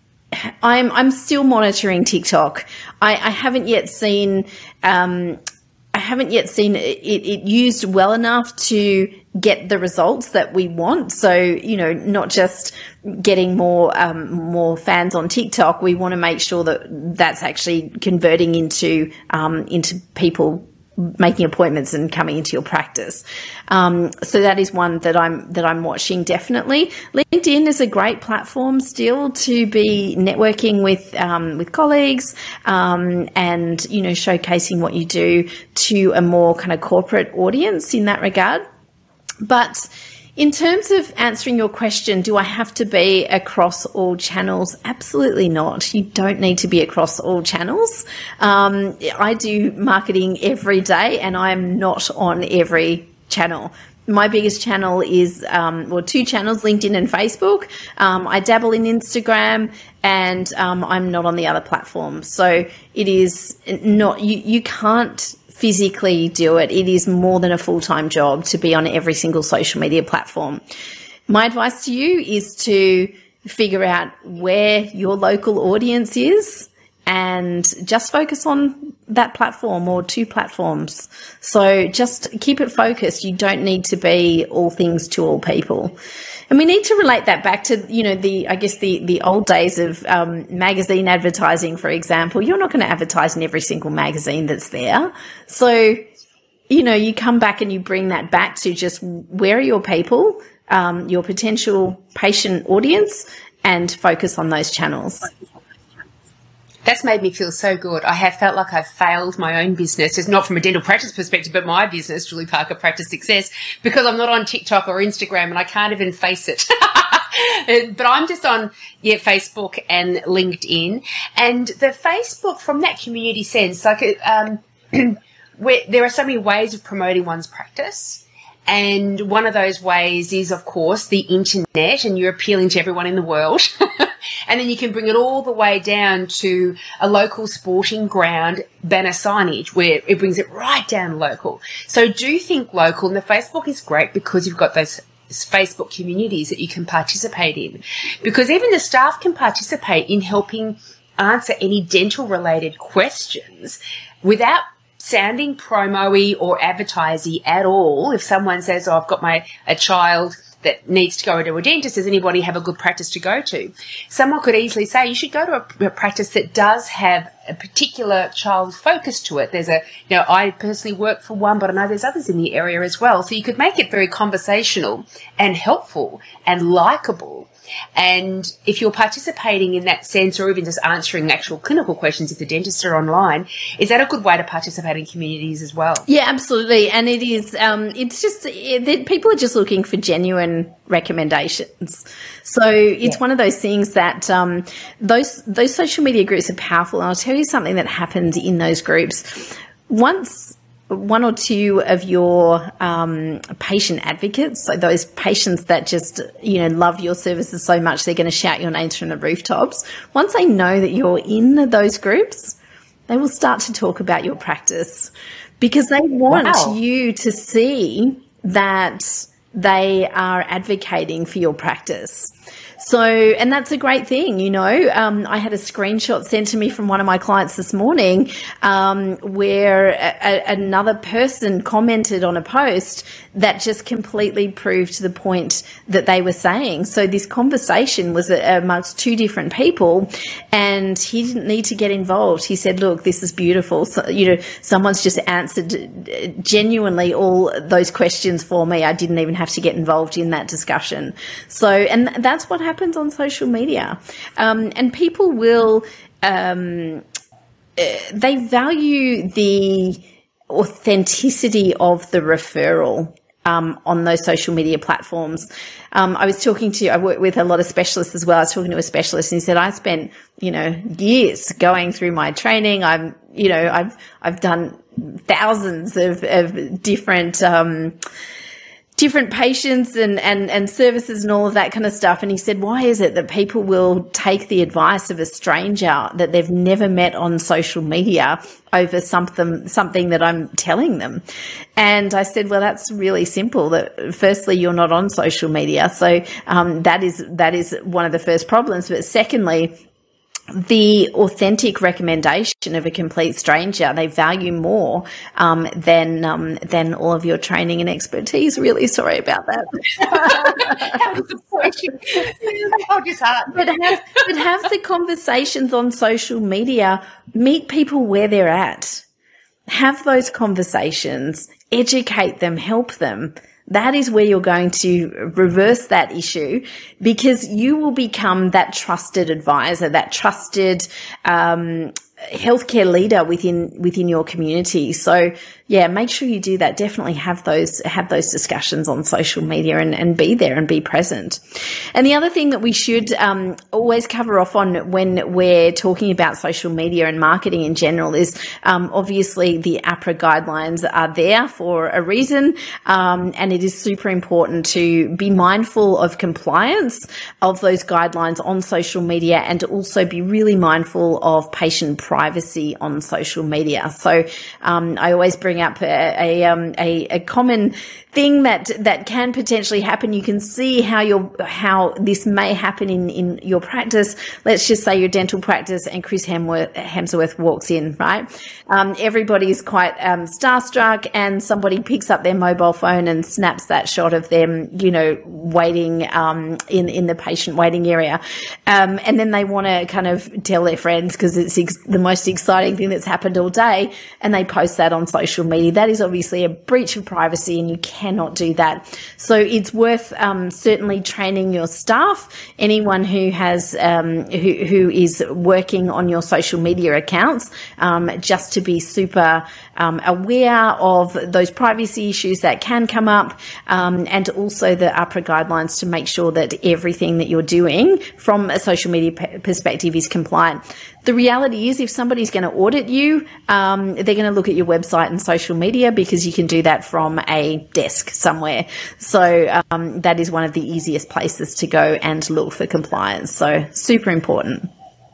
I'm I'm still monitoring TikTok. I, I haven't yet seen um, I haven't yet seen it, it used well enough to get the results that we want. So, you know, not just getting more um, more fans on TikTok. We want to make sure that that's actually converting into um, into people making appointments and coming into your practice. Um, so that is one that I'm that I'm watching definitely. LinkedIn is a great platform still to be networking with um, with colleagues um, and, you know, showcasing what you do to a more kind of corporate audience in that regard. But in terms of answering your question, do I have to be across all channels? Absolutely not. You don't need to be across all channels. Um, I do marketing every day and I'm not on every channel. My biggest channel is, um, well, two channels, LinkedIn and Facebook. Um, I dabble in Instagram and um, I'm not on the other platforms. So it is not, you, you can't physically do it. It is more than a full-time job to be on every single social media platform. My advice to you is to figure out where your local audience is and just focus on that platform or two platforms. So just keep it focused. You don't need to be all things to all people. And we need to relate that back to, you know, the, I guess the, the old days of um, magazine advertising, for example. You're not going to advertise in every single magazine that's there. So, you know, you come back and you bring that back to just where are your people, um, your potential patient audience, and focus on those channels. That's made me feel so good. I have felt like I've failed my own business, just not from a dental practice perspective, but my business, Julie Parker Practice Success, because I'm not on TikTok or Instagram and I can't even face it. But I'm just on, yeah, Facebook and LinkedIn. And the Facebook, from that community sense, like um, where there are so many ways of promoting one's practice. And one of those ways is, of course, the internet, and you're appealing to everyone in the world. And then you can bring it all the way down to a local sporting ground banner signage where it brings it right down local. So do think local. And the Facebook is great because you've got those Facebook communities that you can participate in. Because even the staff can participate in helping answer any dental-related questions without sounding promo-y or advertising at all. If someone says, oh, I've got my a child that needs to go to a dentist, does anybody have a good practice to go to? Someone could easily say, you should go to a, a practice that does have a particular child focus to it. There's a, you know, I personally work for one, but I know there's others in the area as well. So you could make it very conversational and helpful and likable. And if you're participating in that sense, or even just answering actual clinical questions if the dentists are online, is that a good way to participate in communities as well? Yeah, absolutely. And it is, um, it's just, it, people are just looking for genuine recommendations. So it's yeah. one of those things that um, those those social media groups are powerful. And I'll tell you something that happened in those groups. Once one or two of your um, patient advocates, so those patients that just, you know, love your services so much they're going to shout your names from the rooftops, once they know that you're in those groups, they will start to talk about your practice because they want wow. you to see that they are advocating for your practice. So, and that's a great thing, you know. Um, I had a screenshot sent to me from one of my clients this morning um, where a, a, another person commented on a post that just completely proved the point that they were saying. So this conversation was amongst two different people and he didn't need to get involved. He said, look, this is beautiful. So, you know, someone's just answered genuinely all those questions for me. I didn't even have to get involved in that discussion. So, and that's what happens on social media. Um, and people will, um, they value the authenticity of the referral um, on those social media platforms. Um, I was talking to, I work with a lot of specialists as well. I was talking to a specialist and he said, I spent, you know, years going through my training. I'm, you know, I've, I've done thousands of, of different, um, different patients and, and, and services and all of that kind of stuff. And he said, why is it that people will take the advice of a stranger that they've never met on social media over something, something that I'm telling them? And I said, well, that's really simple. That firstly, you're not on social media. So, um, that is, that is one of the first problems. But secondly, the authentic recommendation of a complete stranger, they value more um, than um, than all of your training and expertise. Really sorry about that. How disappointing. How disheartening. But have, but have the conversations on social media. Meet people where they're at. Have those conversations. Educate them. Help them. That is where you're going to reverse that issue, because you will become that trusted advisor, that trusted um, healthcare leader within within your community. So yeah, make sure you do that. Definitely have those have those discussions on social media and, and be there and be present. And the other thing that we should um, always cover off on when we're talking about social media and marketing in general is um, obviously the AHPRA guidelines are there for a reason, um, and it is super important to be mindful of compliance of those guidelines on social media, and to also be really mindful of patient privacy on social media. So um, I always bring up a a, um, a a common thing that that can potentially happen. You can see how your how this may happen in in your practice. Let's just say your dental practice, and Chris Hemsworth, Hemsworth walks in, right? Um, everybody's quite um, starstruck, and somebody picks up their mobile phone and snaps that shot of them, you know, waiting um, in in the patient waiting area, um, and then they want to kind of tell their friends because it's ex- the most exciting thing that's happened all day, and they post that on social media. That is obviously a breach of privacy, and you cannot do that. So it's worth um, certainly training your staff, anyone who has um, who, who is working on your social media accounts, um, just to be super um, aware of those privacy issues that can come up, um, and also the AHPRA guidelines to make sure that everything that you're doing from a social media p- perspective is compliant. The reality is, if somebody's going to audit you, um, they're going to look at your website and social media, because you can do that from a desk somewhere. So um, that is one of the easiest places to go and look for compliance. So super important.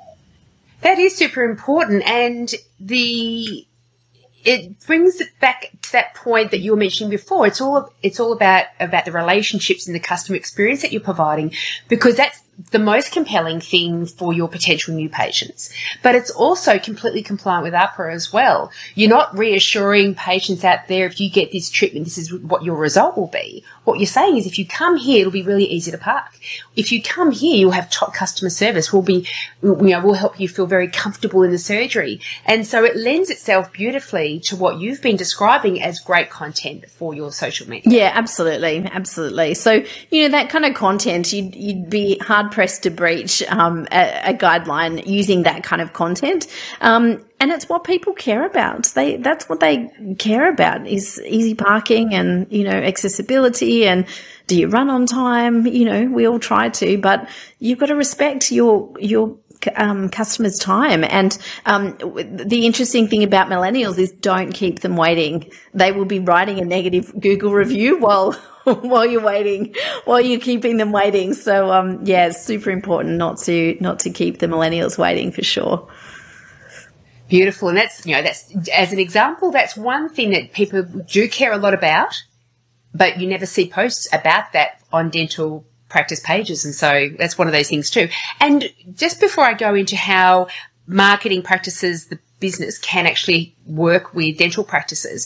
That is super important. And the it brings it back to that point that you were mentioning before. It's all it's all about about the relationships and the customer experience that you're providing, because that's the most compelling thing for your potential new patients. But it's also completely compliant with AHPRA as well. You're not reassuring patients out there, if you get this treatment, this is what your result will be. What you're saying is, if you come here, it'll be really easy to park. If you come here, you'll have top customer service. We'll be, you know, we'll help you feel very comfortable in the surgery. And so it lends itself beautifully to what you've been describing as great content for your social media. Yeah, absolutely. Absolutely. So, you know, that kind of content, you'd, you'd be hard pressed to breach um, a, a guideline using that kind of content. Um, and it's what people care about. They, that's what they care about, is easy parking and, you know, accessibility, and do you run on time? You know, we all try to, but you've got to respect your, your, Um, customers' time. And um, the interesting thing about millennials is, don't keep them waiting. They will be writing a negative Google review while while you're waiting, while you're keeping them waiting. So um, yeah, it's super important not to not to keep the millennials waiting, for sure. Beautiful. And that's, you know, that's, as an example, that's one thing that people do care a lot about, but you never see posts about that on dental practice pages. And so that's one of those things too. And just before I go into how marketing practices, the business, can actually work with dental practices,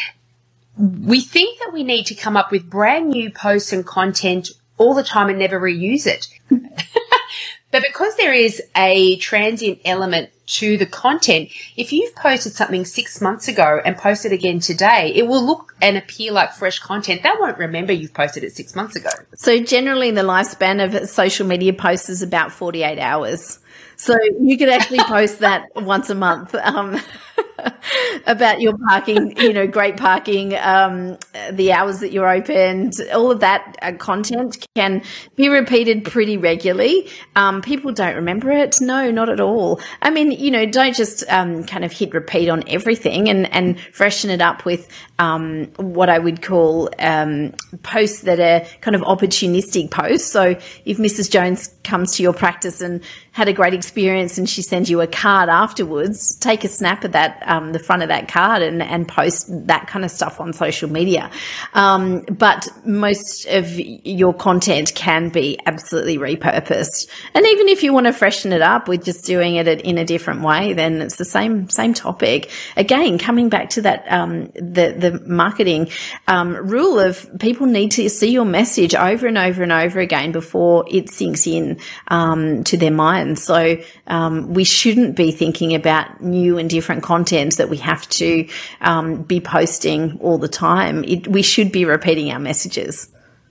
we think that we need to come up with brand new posts and content all the time and never reuse it. But because there is a transient element to the content, if you've posted something six months ago and posted again today, it will look and appear like fresh content. They won't remember you've posted it six months ago. So generally the lifespan of social media posts is about forty-eight hours. So you could actually post that once a month. Um, about your parking, you know, great parking, um, the hours that you're open, all of that uh, content can be repeated pretty regularly. Um, people don't remember it. No, not at all. I mean, you know, don't just um, kind of hit repeat on everything, and, and freshen it up with um, what I would call um, posts that are kind of opportunistic posts. So if Missus Jones comes to your practice and had a great experience and she sends you a card afterwards, take a snap of that, um, the front of that card, and, and post that kind of stuff on social media. Um, but most of your content can be absolutely repurposed. And even if you want to freshen it up with just doing it in a different way, then it's the same, same topic. Again, coming back to that, um, the, the marketing, um, rule of people need to see your message over and over and over again before it sinks in, um, to their mind. So um, we shouldn't be thinking about new and different content that we have to um, be posting all the time. It, we should be repeating our messages.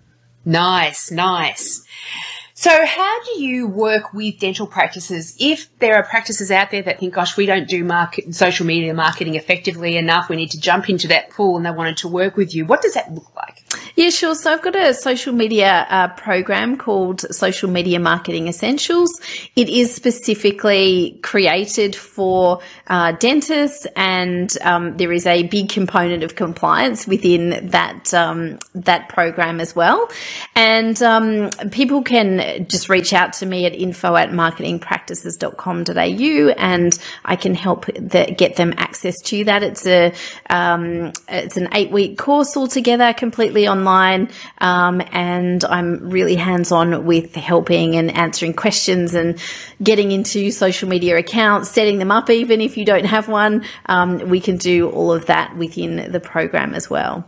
Nice, nice. So how do you work with dental practices if there are practices out there that think, gosh, we don't do market, social media marketing effectively enough, we need to jump into that pool, and they wanted to work with you? What does that look like? Yeah, sure. So I've got a social media uh, program called Social Media Marketing Essentials. It is specifically created for uh, dentists, and um, there is a big component of compliance within that um, that program as well. And um, people can just reach out to me at info at marketing practices dot com dot a u, and I can help the, get them access to that. It's a um, it's an eight week course altogether, completely online, um, and I'm really hands-on with helping and answering questions and getting into social media accounts, setting them up even if you don't have one. Um, we can do all of that within the program as well.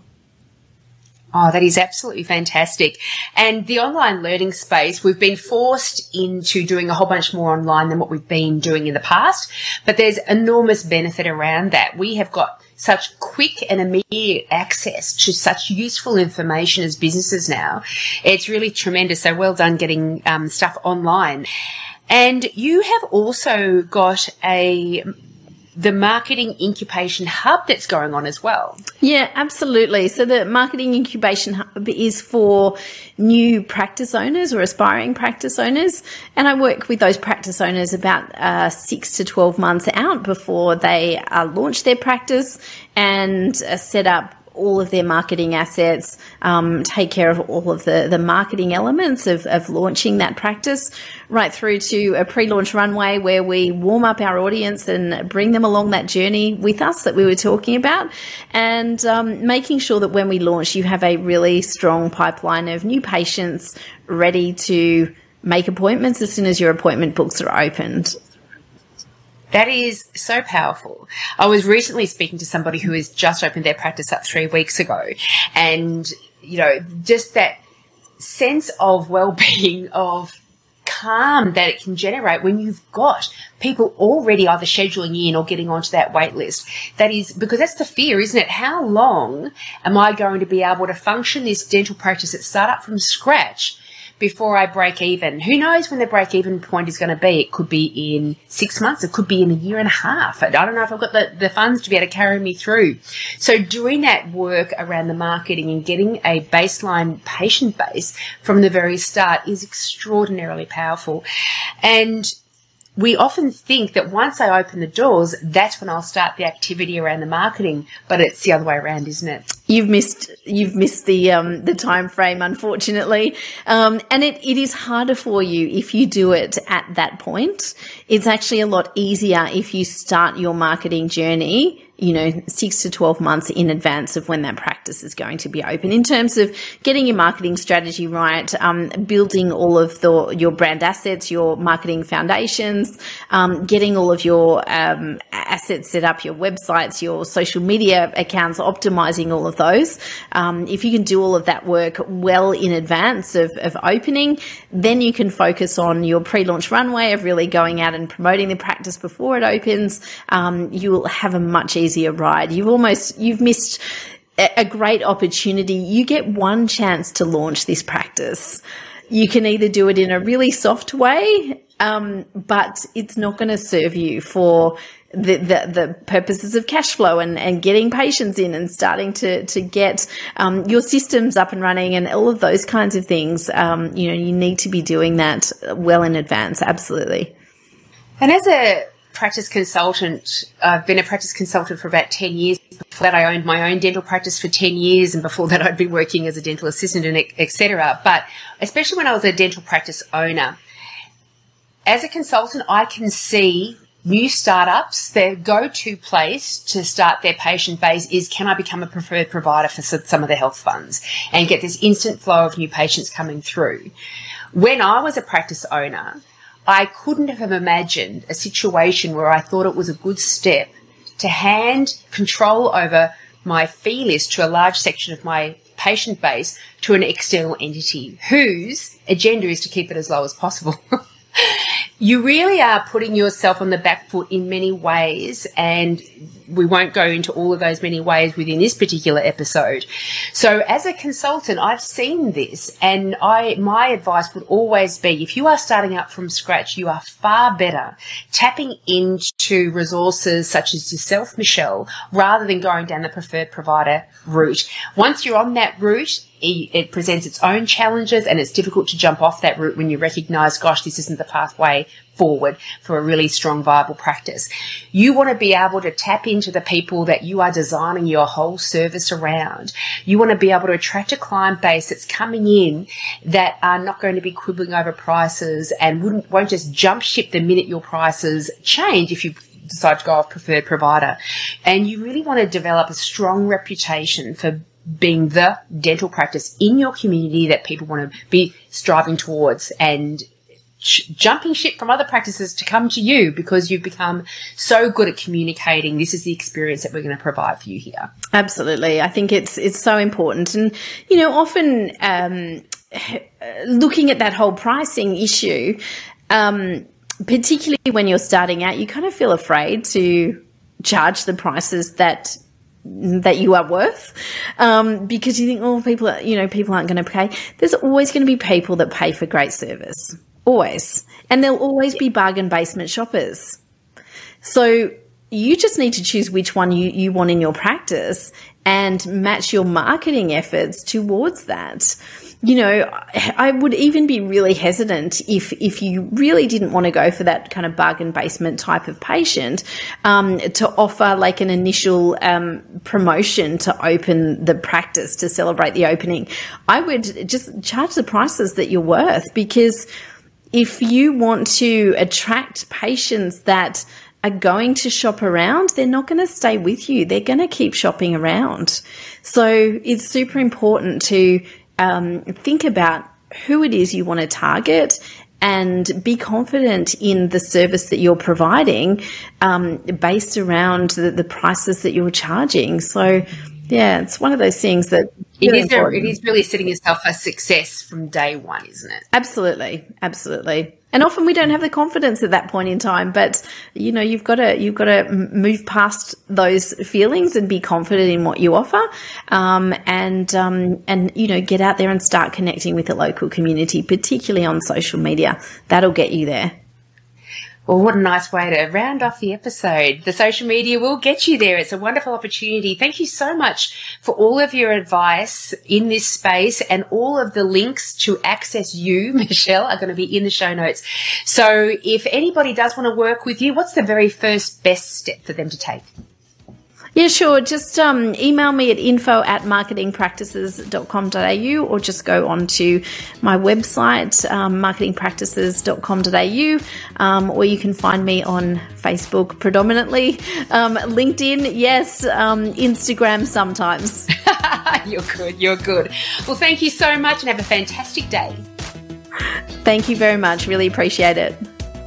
Oh, that is absolutely fantastic. And the online learning space, we've been forced into doing a whole bunch more online than what we've been doing in the past, but there's enormous benefit around that. We have got such quick and immediate access to such useful information as businesses now. It's really tremendous. So well done getting um, stuff online. And you have also got a the marketing incubation hub that's going on as well. Yeah, absolutely. So the marketing incubation hub is for new practice owners or aspiring practice owners. And I work with those practice owners about uh, six to twelve months out before they uh, launch their practice and uh, set up all of their marketing assets, um, take care of all of the, the marketing elements of, of launching that practice, right through to a pre-launch runway where we warm up our audience and bring them along that journey with us that we were talking about, and um, making sure that when we launch, you have a really strong pipeline of new patients ready to make appointments as soon as your appointment books are opened. That is so powerful. I was recently speaking to somebody who has just opened their practice up three weeks ago, and, you know, just that sense of well-being, of calm that it can generate when you've got people already either scheduling in or getting onto that wait list. That is, because that's the fear, isn't it? How long am I going to be able to function this dental practice at startup from scratch before I break even? Who knows when the break even point is going to be? It could be in six months. It could be in a year and a half. I don't know if I've got the, the funds to be able to carry me through. So doing that work around the marketing and getting a baseline patient base from the very start is extraordinarily powerful. And we often think that once I open the doors, that's when I'll start the activity around the marketing, but it's the other way around, isn't it? You've missed you've missed the um, the time frame, unfortunately, um, and it, it is harder for you if you do it at that point. It's actually a lot easier if you start your marketing journey, you know, six to twelve months in advance of when that practice is going to be open, in terms of getting your marketing strategy right, um, building all of the, your brand assets, your marketing foundations, um, getting all of your um, assets set up, your websites, your social media accounts, optimizing all of those. Um, if you can do all of that work well in advance of, of opening, then you can focus on your pre-launch runway of really going out and promoting the practice before it opens. Um, you will have a much easier ride. You've almost, you've missed a great opportunity. You get one chance to launch this practice. You can either do it in a really soft way um, but it's not going to serve you for the, the, the purposes of cash flow and, and getting patients in and starting to, to get um, your systems up and running and all of those kinds of things. Um, you know, you need to be doing that well in advance. Absolutely. And as a practice consultant, I've been a practice consultant for about ten years. Before that, I owned my own dental practice for ten years. And before that, I'd been working as a dental assistant and et cetera. But especially when I was a dental practice owner, as a consultant, I can see new startups, their go-to place to start their patient base is, can I become a preferred provider for some of the health funds and get this instant flow of new patients coming through? When I was a practice owner, I couldn't have imagined a situation where I thought it was a good step to hand control over my fee list to a large section of my patient base to an external entity whose agenda is to keep it as low as possible. You really are putting yourself on the back foot in many ways, and we won't go into all of those many ways within this particular episode. So as a consultant, I've seen this, and I my advice would always be, if you are starting up from scratch, you are far better tapping into resources such as yourself, Michelle, rather than going down the preferred provider route. Once you're on that route, it presents its own challenges, and it's difficult to jump off that route when you recognise, gosh, this isn't the pathway forward for a really strong, viable practice. You want to be able to tap into the people that you are designing your whole service around. You want to be able to attract a client base that's coming in that are not going to be quibbling over prices and wouldn't won't just jump ship the minute your prices change if you decide to go off preferred provider. And you really want to develop a strong reputation for being the dental practice in your community that people want to be striving towards, and sh- jumping ship from other practices to come to you because you've become so good at communicating. This is the experience that we're going to provide for you here. Absolutely. I think it's it's so important. And, you know, often um, looking at that whole pricing issue, um, particularly when you're starting out, you kind of feel afraid to charge the prices that that you are worth, um, because you think, oh, people, are, you know, people aren't going to pay. There's always going to be people that pay for great service, always, and there'll always be bargain basement shoppers. So you just need to choose which one you, you want in your practice and match your marketing efforts towards that. You know, I would even be really hesitant if if you really didn't want to go for that kind of bargain basement type of patient, um, to offer like an initial um, promotion to open the practice, to celebrate the opening. I would just charge the prices that you're worth, because if you want to attract patients that are going to shop around, they're not going to stay with you. They're going to keep shopping around. So it's super important to Um, think about who it is you want to target and be confident in the service that you're providing, um, based around the, the prices that you're charging. So, yeah, it's one of those things that it is. A, it is really setting yourself for success from day one, isn't it? Absolutely, absolutely. And often we don't have the confidence at that point in time, but you know, you've got to you've got to move past those feelings and be confident in what you offer, um, and um, and you know, get out there and start connecting with the local community, particularly on social media. That'll get you there. Well, what a nice way to round off the episode. The social media will get you there. It's a wonderful opportunity. Thank you so much for all of your advice in this space, and all of the links to access you, Michelle, are going to be in the show notes. So if anybody does want to work with you, what's the very first best step for them to take? Yeah, sure. Just um, email me at info at marketing practices dot com dot a u, or just go on to my website, um, marketing practices dot com dot a u, um, or you can find me on Facebook predominantly, um, LinkedIn, yes, um, Instagram sometimes. You're good. You're good. Well, thank you so much, and have a fantastic day. Thank you very much. Really appreciate it.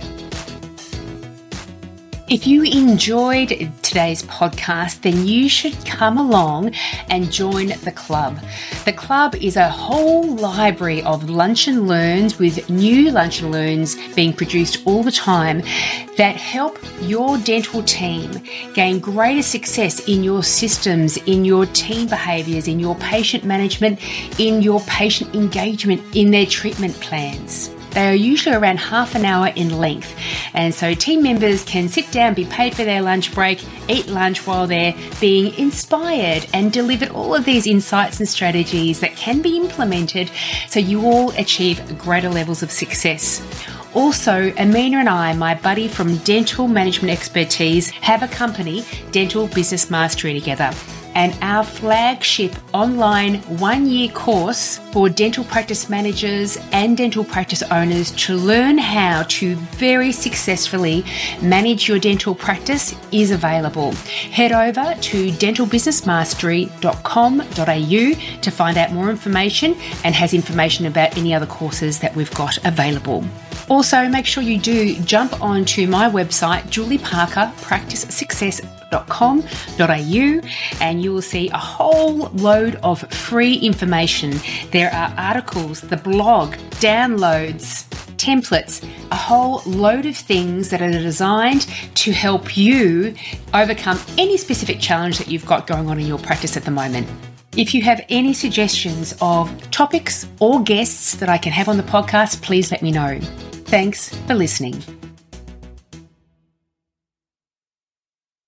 If you enjoyed today's podcast, then you should come along and join the club. The club is a whole library of lunch and learns, with new lunch and learns being produced all the time, that help your dental team gain greater success in your systems, in your team behaviours, in your patient management, in your patient engagement, in their treatment plans. They are usually around half an hour in length. And so team members can sit down, be paid for their lunch break, eat lunch while they're being inspired and delivered all of these insights and strategies that can be implemented so you all achieve greater levels of success. Also, Amina and I, my buddy from Dental Management Expertise, have a company, Dental Business Mastery, together. And our flagship online one-year course for dental practice managers and dental practice owners to learn how to very successfully manage your dental practice is available. Head over to dental business mastery dot com dot a u to find out more information and has information about any other courses that we've got available. Also, make sure you do jump onto my website, julie parker practice success dot com dot a u, and you will see a whole load of free information. There are articles, the blog, downloads, templates, a whole load of things that are designed to help you overcome any specific challenge that you've got going on in your practice at the moment. If you have any suggestions of topics or guests that I can have on the podcast, please let me know. Thanks for listening.